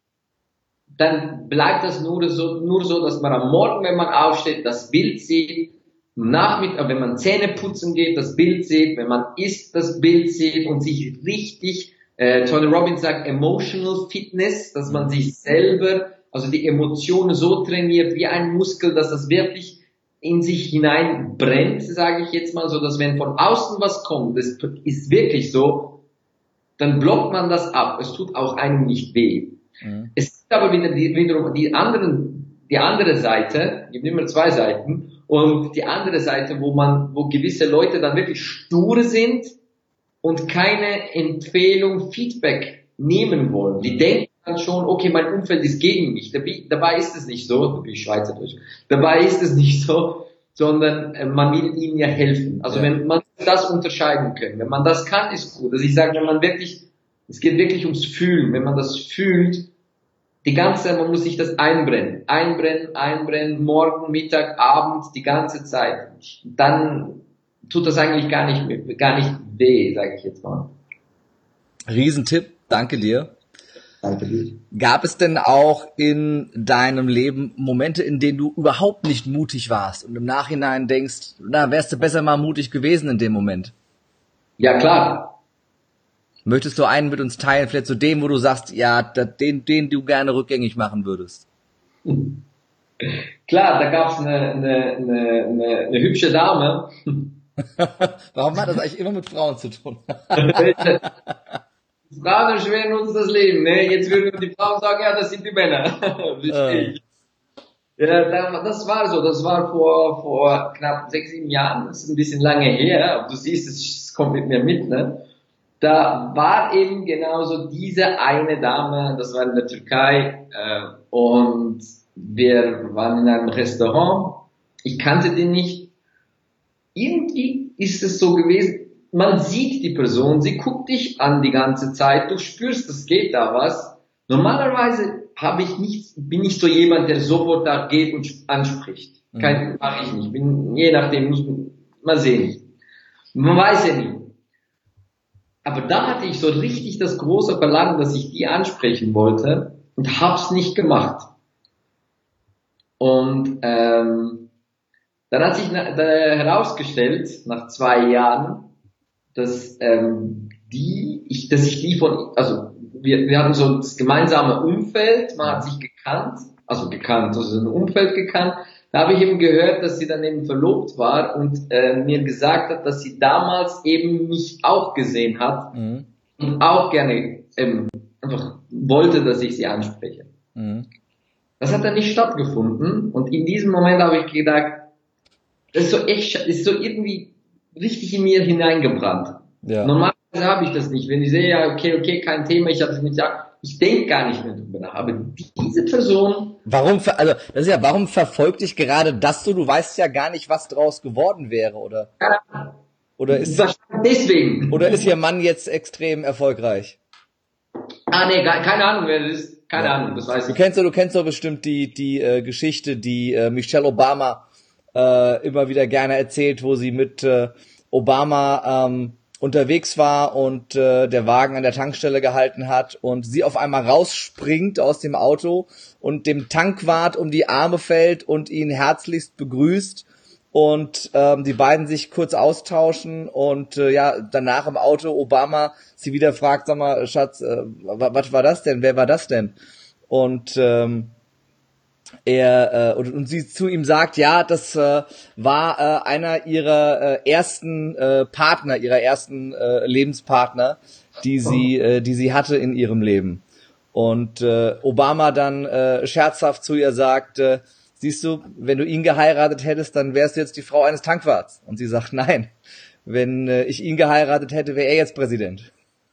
[SPEAKER 2] dann bleibt das nur so, dass man am Morgen, wenn man aufsteht, das Bild sieht, Nachmittag, wenn man Zähne putzen geht, das Bild sieht, wenn man isst, das Bild sieht und sich richtig, Tony Robbins sagt Emotional Fitness, dass man sich selber, also die Emotionen so trainiert wie ein Muskel, dass das wirklich in sich hinein brennt, sage ich jetzt mal, so dass wenn von außen was kommt, das ist wirklich so, dann blockt man das ab. Es tut auch einem nicht weh. Es gibt aber wiederum die andere Seite, es gibt immer zwei Seiten, und die andere Seite, wo gewisse Leute dann wirklich stur sind und keine Empfehlung, Feedback nehmen wollen. Die denken dann schon, okay, mein Umfeld ist gegen mich. Dabei ist es nicht so, wie Schweizerdeutsch. Dabei ist es nicht so, sondern man will ihnen ja helfen. Also wenn man das unterscheiden kann, wenn man das kann, ist gut. Also ich sage, wenn man wirklich, es geht wirklich ums Fühlen. Wenn man das fühlt, man muss sich das einbrennen, morgen, Mittag, Abend, die ganze Zeit. Dann tut das eigentlich gar nicht weh, sage ich jetzt mal.
[SPEAKER 1] Riesentipp, danke dir.
[SPEAKER 2] Danke dir.
[SPEAKER 1] Gab es denn auch in deinem Leben Momente, in denen du überhaupt nicht mutig warst und im Nachhinein denkst, na, wärst du besser mal mutig gewesen in dem Moment?
[SPEAKER 2] Ja, klar.
[SPEAKER 1] Möchtest du einen mit uns teilen, vielleicht zu dem, wo du sagst, ja, den du gerne rückgängig machen würdest?
[SPEAKER 2] Klar, da gab's eine hübsche Dame.
[SPEAKER 1] Warum hat das eigentlich immer mit Frauen zu tun?
[SPEAKER 2] Frauen erschweren uns das Leben, ne? Jetzt würden die Frauen sagen, ja, das sind die Männer. Ja, das war so. Das war vor knapp 6, 7 Jahren. Das ist ein bisschen lange her. Aber du siehst, es kommt mit mir mit, ne? Da war eben genauso diese eine Dame, das war in der Türkei, und wir waren in einem Restaurant. Ich kannte den nicht. Irgendwie ist es so gewesen, man sieht die Person, sie guckt dich an die ganze Zeit, du spürst, es geht da was. Normalerweise bin ich so jemand, der sofort da geht und anspricht. Mache ich nicht. Je nachdem, muss man mal sehen. Man weiß ja nie. Aber da hatte ich so richtig das große Verlangen, dass ich die ansprechen wollte und hab's nicht gemacht. Und dann hat sich herausgestellt, nach 2 Jahren, dass wir hatten so das gemeinsame Umfeld, man hat sich also ein Umfeld gekannt. Da habe ich eben gehört, dass sie dann eben verlobt war und mir gesagt hat, dass sie damals eben mich auch gesehen hat und auch gerne einfach wollte, dass ich sie anspreche. Das hat dann nicht stattgefunden und in diesem Moment habe ich gedacht, das ist so irgendwie richtig in mir hineingebrannt. Ja. Normalerweise habe ich das nicht. Wenn ich sehe, ja, okay, kein Thema, ich habe es nicht gesagt, ich denke gar nicht mehr drüber nach. Aber diese Person...
[SPEAKER 1] Warum verfolgt dich gerade das so? Du weißt ja gar nicht, was draus geworden wäre, oder?
[SPEAKER 2] Ja,
[SPEAKER 1] oder ist
[SPEAKER 2] deswegen.
[SPEAKER 1] Oder ist ihr Mann jetzt extrem erfolgreich?
[SPEAKER 2] Nee, keine Ahnung, wer das ist. Keine Ahnung, das weiß ich.
[SPEAKER 1] Du kennst doch bestimmt die Geschichte, die Michelle Obama immer wieder gerne erzählt, wo sie mit Obama unterwegs war und der Wagen an der Tankstelle gehalten hat und sie auf einmal rausspringt aus dem Auto und dem Tankwart um die Arme fällt und ihn herzlichst begrüßt und die beiden sich kurz austauschen und danach im Auto Obama sie wieder fragt, sag mal, Schatz, was war das denn? Wer war das denn? Und und sie zu ihm sagt, ja, das war einer ihrer ersten Partner, ihrer ersten Lebenspartner, die sie hatte in ihrem Leben. Und Obama dann scherzhaft zu ihr sagt, siehst du, wenn du ihn geheiratet hättest, dann wärst du jetzt die Frau eines Tankwarts. Und sie sagt, nein, wenn ich ihn geheiratet hätte, wäre er jetzt Präsident.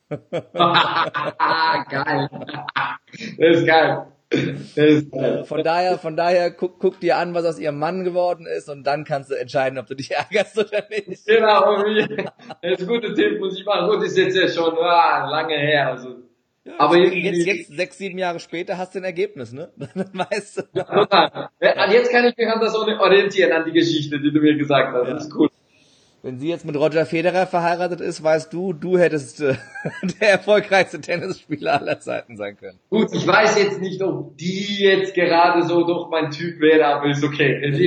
[SPEAKER 2] Geil. Das ist geil.
[SPEAKER 1] Von daher guck dir an, was aus ihrem Mann geworden ist und dann kannst du entscheiden, ob du dich ärgerst oder nicht.
[SPEAKER 2] Genau, das ist ein guter Tipp, muss ich machen. Gut, ist jetzt ja schon lange her. Also.
[SPEAKER 1] Ja, aber jetzt 6, 7 Jahre später hast du ein Ergebnis, ne? Dann weißt du.
[SPEAKER 2] Ja, total. Jetzt kann ich mich an das orientieren, an die Geschichte, die du mir gesagt hast. Ja. Das ist cool.
[SPEAKER 1] Wenn sie jetzt mit Roger Federer verheiratet ist, weißt du hättest der erfolgreichste Tennisspieler aller Zeiten sein können.
[SPEAKER 2] Gut, ich weiß jetzt nicht, ob die jetzt gerade so doch mein Typ wäre, aber ist okay.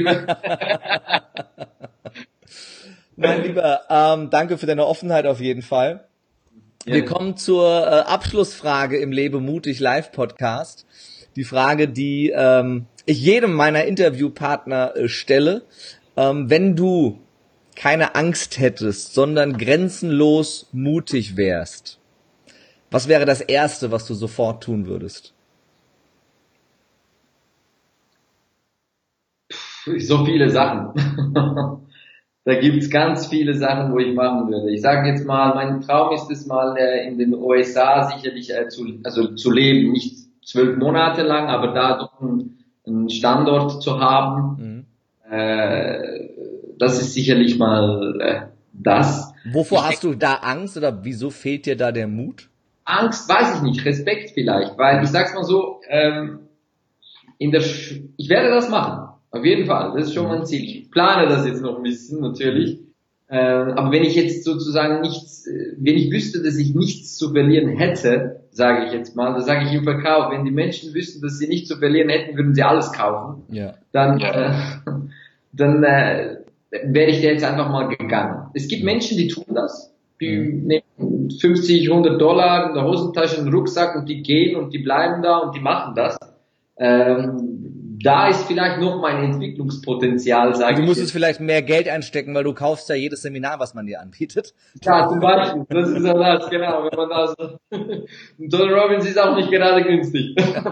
[SPEAKER 1] Mein Lieber, danke für deine Offenheit auf jeden Fall. Ja. Wir kommen zur Abschlussfrage im Lebe mutig Live Podcast. Die Frage, die ich jedem meiner Interviewpartner stelle. Wenn du keine Angst hättest, sondern grenzenlos mutig wärst, was wäre das Erste, was du sofort tun würdest?
[SPEAKER 2] So viele Sachen. Da gibt's ganz viele Sachen, wo ich machen würde. Ich sage jetzt mal, mein Traum ist es mal in den USA sicherlich zu leben, nicht 12 Monate lang, aber da doch einen Standort zu haben. Das ist sicherlich mal das.
[SPEAKER 1] Wovor hast du da Angst oder wieso fehlt dir da der Mut?
[SPEAKER 2] Angst, weiß ich nicht, Respekt vielleicht, weil ich sag's mal so, ich werde das machen, auf jeden Fall, das ist schon mein Ziel. Ich plane das jetzt noch ein bisschen, natürlich, aber wenn ich jetzt sozusagen wenn ich wüsste, dass ich nichts zu verlieren hätte, sage ich jetzt mal, das sage ich im Verkauf, wenn die Menschen wüssten, dass sie nichts zu verlieren hätten, würden sie alles kaufen, dann wäre ich da jetzt einfach mal gegangen. Es gibt Menschen, die tun das. Die nehmen 50, $100 in der Hosentasche, einen Rucksack und die gehen und die bleiben da und die machen das. Da ist vielleicht noch mein Entwicklungspotenzial, sage ich.
[SPEAKER 1] Du musst es vielleicht mehr Geld einstecken, weil du kaufst ja jedes Seminar, was man dir anbietet.
[SPEAKER 2] Ja, zum Beispiel. Das ist ja das, genau. Wenn man da so Tony Robbins ist auch nicht gerade günstig.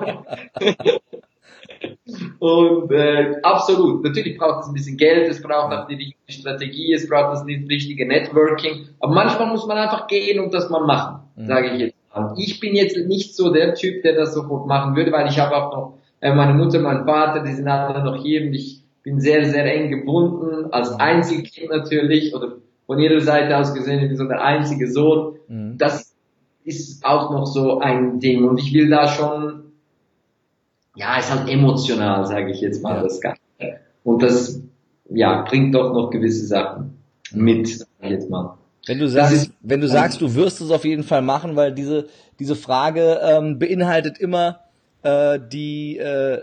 [SPEAKER 2] Und absolut, natürlich braucht es ein bisschen Geld, es braucht auch die richtige Strategie, es braucht das richtige Networking, aber manchmal muss man einfach gehen und das mal machen, sage ich jetzt mal. Ich bin jetzt nicht so der Typ, der das sofort machen würde, weil ich habe auch noch meine Mutter, mein Vater, die sind alle noch hier und ich bin sehr, sehr eng gebunden, als Einzelkind natürlich, oder von ihrer Seite aus gesehen, ich bin so der einzige Sohn. Das ist auch noch so ein Ding und ich will da schon, ja, ist halt emotional, sage ich jetzt mal, das Ganze. Und das, bringt doch noch gewisse Sachen mit, sag ich jetzt mal.
[SPEAKER 1] Wenn du sagst, du wirst es auf jeden Fall machen, weil diese Frage beinhaltet immer die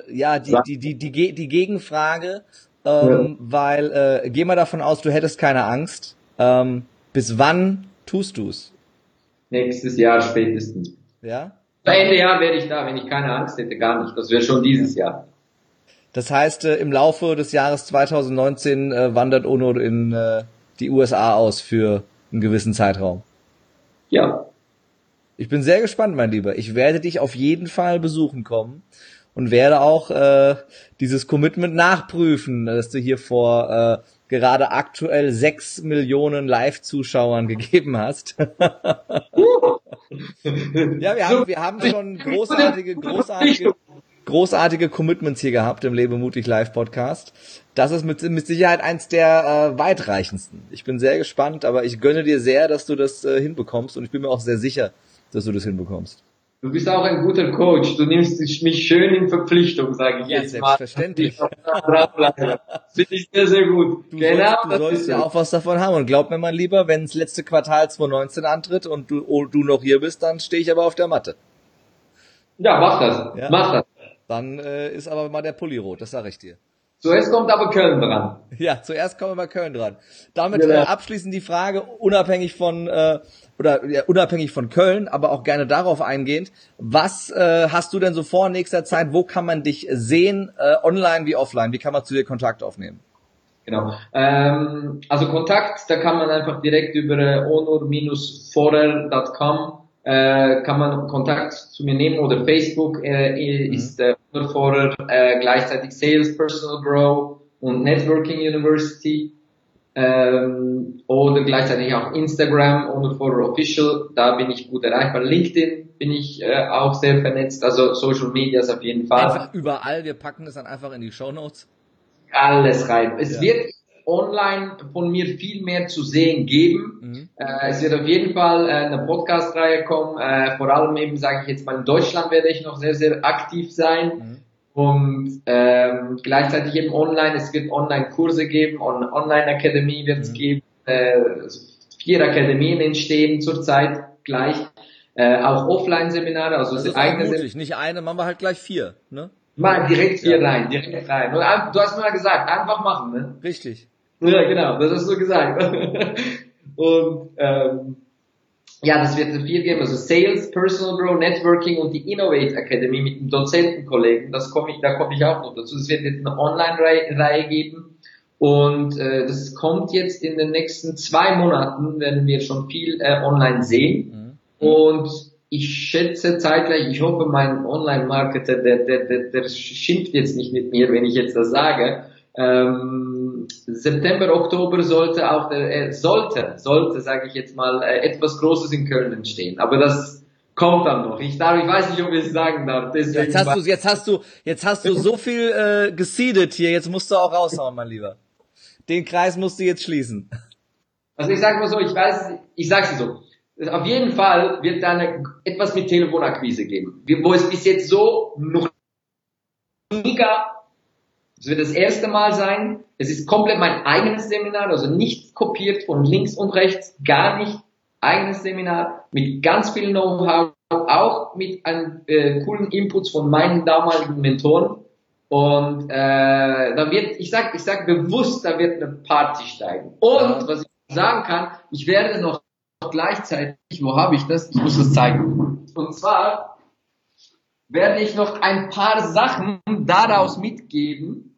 [SPEAKER 1] Gegenfrage, weil geh mal davon aus, du hättest keine Angst. Bis wann tust du's?
[SPEAKER 2] Nächstes Jahr spätestens.
[SPEAKER 1] Ja?
[SPEAKER 2] Ende Jahr wäre ich da, wenn ich keine Angst hätte, gar nicht. Das wäre schon dieses Jahr.
[SPEAKER 1] Das heißt, im Laufe des Jahres 2019 wandert Onur in die USA aus für einen gewissen Zeitraum.
[SPEAKER 2] Ja.
[SPEAKER 1] Ich bin sehr gespannt, mein Lieber. Ich werde dich auf jeden Fall besuchen kommen und werde auch dieses Commitment nachprüfen, das du hier vor gerade aktuell 6 Millionen Live-Zuschauern gegeben hast. Ja, wir haben schon großartige Commitments hier gehabt im Lebe mutig Live Podcast. Das ist mit Sicherheit eins der weitreichendsten. Ich bin sehr gespannt, aber ich gönne dir sehr, dass du das hinbekommst und ich bin mir auch sehr sicher, dass du das hinbekommst.
[SPEAKER 2] Du bist auch ein guter Coach. Du nimmst mich schön in Verpflichtung, sage ich jetzt mal.
[SPEAKER 1] Selbstverständlich.
[SPEAKER 2] Finde ich sehr, sehr gut.
[SPEAKER 1] Du sollst ja auch was davon haben. Und glaub mir, mein Lieber, wenn das letzte Quartal 2019 antritt und du noch hier bist, dann stehe ich aber auf der Matte.
[SPEAKER 2] Ja, mach das.
[SPEAKER 1] Ja?
[SPEAKER 2] Mach das.
[SPEAKER 1] Dann ist aber mal der Pulli rot, das sage ich dir.
[SPEAKER 2] Zuerst kommt aber Köln dran.
[SPEAKER 1] Ja, zuerst kommen wir Köln dran. Damit abschließend die Frage, unabhängig von Köln, aber auch gerne darauf eingehend. Was hast du denn so vor in nächster Zeit? Wo kann man dich sehen, online wie offline? Wie kann man zu dir Kontakt aufnehmen?
[SPEAKER 2] Genau. Also Kontakt, da kann man einfach direkt über onur-forer.com kann man Kontakt zu mir nehmen oder Facebook ist Onur Forer gleichzeitig Sales Personal Grow und Networking University oder gleichzeitig auch Instagram Onur Forer Official, da bin ich gut erreichbar. LinkedIn bin ich auch sehr vernetzt, also Social Medias auf jeden Fall.
[SPEAKER 1] Einfach überall, wir packen es dann einfach in die Shownotes.
[SPEAKER 2] Alles rein. Es wird online von mir viel mehr zu sehen geben. Es wird auf jeden Fall eine Podcast-Reihe kommen. Vor allem eben, sage ich jetzt mal, in Deutschland werde ich noch sehr, sehr aktiv sein. Und gleichzeitig eben online. Es wird Online-Kurse geben, Online-Akademie wird es geben. 4 Akademien entstehen zurzeit gleich. Auch Offline-Seminare. Also
[SPEAKER 1] das ist auch mutig. Nicht eine, machen wir halt gleich 4. Ne?
[SPEAKER 2] Mal direkt rein. Du hast mir ja gesagt, einfach machen, ne?
[SPEAKER 1] Richtig.
[SPEAKER 2] Ja, genau, das hast du gesagt. Und das wird 4 geben, also Sales, Personal Grow, Networking und die Innovate Academy mit dem Dozentenkollegen, da komme ich auch noch dazu. Es wird jetzt eine Online-Reihe geben und das kommt jetzt in den nächsten 2 Monaten, werden wir schon viel online sehen. Und ich schätze zeitgleich, ich hoffe, mein Online-Marketer, der schimpft jetzt nicht mit mir, wenn ich jetzt das sage. September, Oktober sollte auch sage ich jetzt mal, etwas Großes in Köln entstehen. Aber das kommt dann noch. Ich weiß nicht, ob ich es sagen darf. Deswegen
[SPEAKER 1] Jetzt hast du so viel geseedet hier, jetzt musst du auch raushauen, mein Lieber. Den Kreis musst du jetzt schließen.
[SPEAKER 2] Also ich sage mal so, ich sag's dir so. Auf jeden Fall wird da etwas mit Telefonakquise geben, wo es bis jetzt so noch nie gab. Es wird das erste Mal sein. Es ist komplett mein eigenes Seminar, also nicht kopiert von links und rechts, gar nicht. Eigenes Seminar mit ganz viel Know-how, auch mit einem coolen Inputs von meinen damaligen Mentoren. Und da wird, ich sag bewusst, da wird eine Party steigen. Und was ich sagen kann, ich werde noch gleichzeitig, wo habe ich das? Ich muss das zeigen. Und zwar werde ich noch ein paar Sachen daraus mitgeben.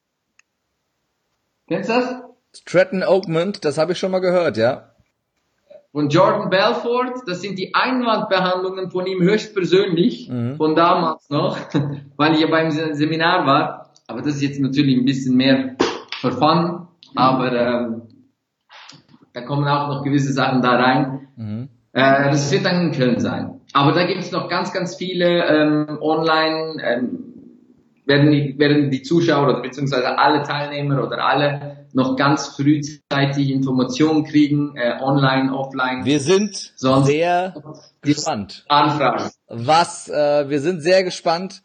[SPEAKER 2] Kennst du das?
[SPEAKER 1] Stratton Oakmont, das habe ich schon mal gehört, ja.
[SPEAKER 2] Von Jordan Belfort, das sind die Einwandbehandlungen von ihm höchstpersönlich, von damals noch, weil ich ja beim Seminar war. Aber das ist jetzt natürlich ein bisschen mehr for fun, aber da kommen auch noch gewisse Sachen da rein. Das wird dann in Köln sein. Aber da gibt es noch ganz, ganz viele online, werden die Zuschauer oder beziehungsweise alle Teilnehmer oder alle noch ganz frühzeitig Informationen kriegen, online, offline.
[SPEAKER 1] Wir sind sehr gespannt.
[SPEAKER 2] Anfragen.
[SPEAKER 1] Wir sind sehr gespannt,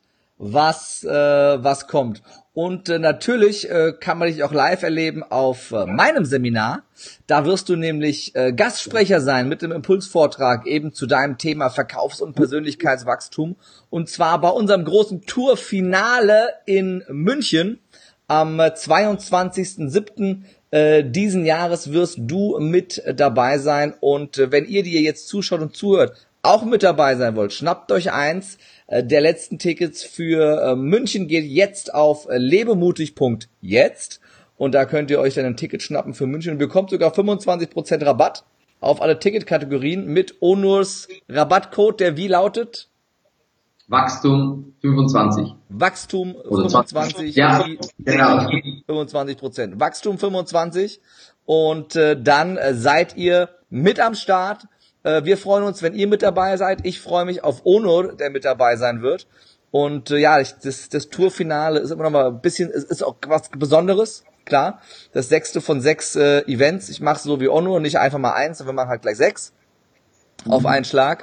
[SPEAKER 1] was kommt. Und natürlich kann man dich auch live erleben auf meinem Seminar. Da wirst du nämlich Gastsprecher sein mit dem Impulsvortrag eben zu deinem Thema Verkaufs- und Persönlichkeitswachstum. Und zwar bei unserem großen Tourfinale in München. Am 22.07. Diesen Jahres wirst du mit dabei sein. Und wenn ihr, die ihr jetzt zuschaut und zuhört, auch mit dabei sein wollt, schnappt euch eins der letzten Tickets für München. Geht jetzt auf lebemutig.jetzt und da könnt ihr euch dann ein Ticket schnappen für München. Und bekommt sogar 25% Rabatt auf alle Ticketkategorien mit Onurs Rabattcode, der wie lautet?
[SPEAKER 2] Wachstum 25.
[SPEAKER 1] Wachstum 25.
[SPEAKER 2] Ja, genau.
[SPEAKER 1] 25%. Wachstum 25. Und dann seid ihr mit am Start. Wir freuen uns, wenn ihr mit dabei seid. Ich freue mich auf Onur, der mit dabei sein wird. Und das Tourfinale ist immer noch mal ein bisschen, es ist auch was Besonderes, klar. Das 6. von 6 Events. Ich mache so wie Onur, nicht einfach mal 1, sondern wir machen halt gleich 6 auf einen Schlag.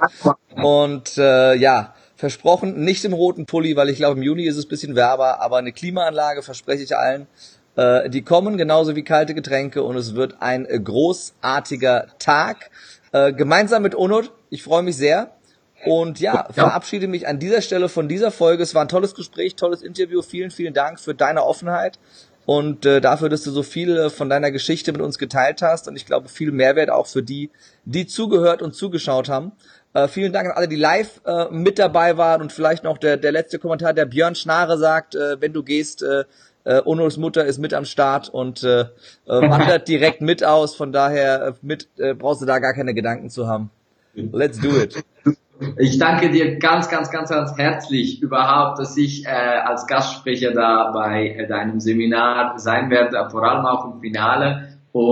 [SPEAKER 1] Und versprochen, nicht im roten Pulli, weil ich glaube, im Juni ist es ein bisschen wärmer, aber eine Klimaanlage verspreche ich allen. Die kommen, genauso wie kalte Getränke, und es wird ein großartiger Tag. Gemeinsam mit Onur. Ich freue mich sehr. Und verabschiede mich an dieser Stelle von dieser Folge. Es war ein tolles Gespräch, tolles Interview. Vielen, vielen Dank für deine Offenheit und dafür, dass du so viel von deiner Geschichte mit uns geteilt hast. Und ich glaube, viel Mehrwert auch für die zugehört und zugeschaut haben. Vielen Dank an alle, die live mit dabei waren. Und vielleicht noch der letzte Kommentar, der Björn Schnare sagt, wenn du gehst, Onurs Mutter ist mit am Start und wandert direkt mit aus. Von daher brauchst du da gar keine Gedanken zu haben. Let's do it.
[SPEAKER 2] Ich danke dir ganz, ganz, ganz, ganz herzlich überhaupt, dass ich als Gastsprecher da bei deinem Seminar sein werde, vor allem auch im Finale,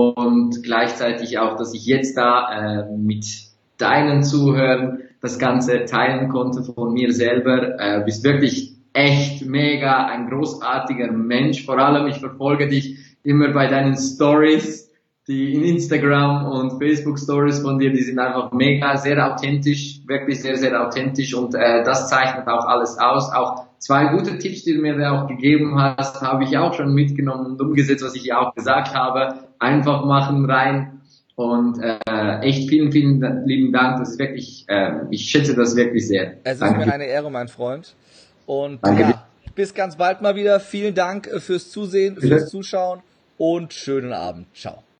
[SPEAKER 2] und gleichzeitig auch, dass ich jetzt da mit deinen Zuhörern das Ganze teilen konnte von mir selber. Bist wirklich echt mega, ein großartiger Mensch. Vor allem, ich verfolge dich immer bei deinen Stories, die in Instagram und Facebook Stories von dir, die sind einfach mega, sehr authentisch, wirklich sehr, sehr authentisch, und das zeichnet auch alles aus. Auch 2 gute Tipps, die du mir da auch gegeben hast, habe ich auch schon mitgenommen und umgesetzt, was ich ja auch gesagt habe. Einfach machen, rein. Und echt vielen, vielen lieben Dank. Das ist wirklich, ich schätze das wirklich sehr.
[SPEAKER 1] Es ist mir eine Ehre, mein Freund. Und bis ganz bald mal wieder. Vielen Dank fürs Zusehen, fürs Zuschauen und schönen Abend. Ciao.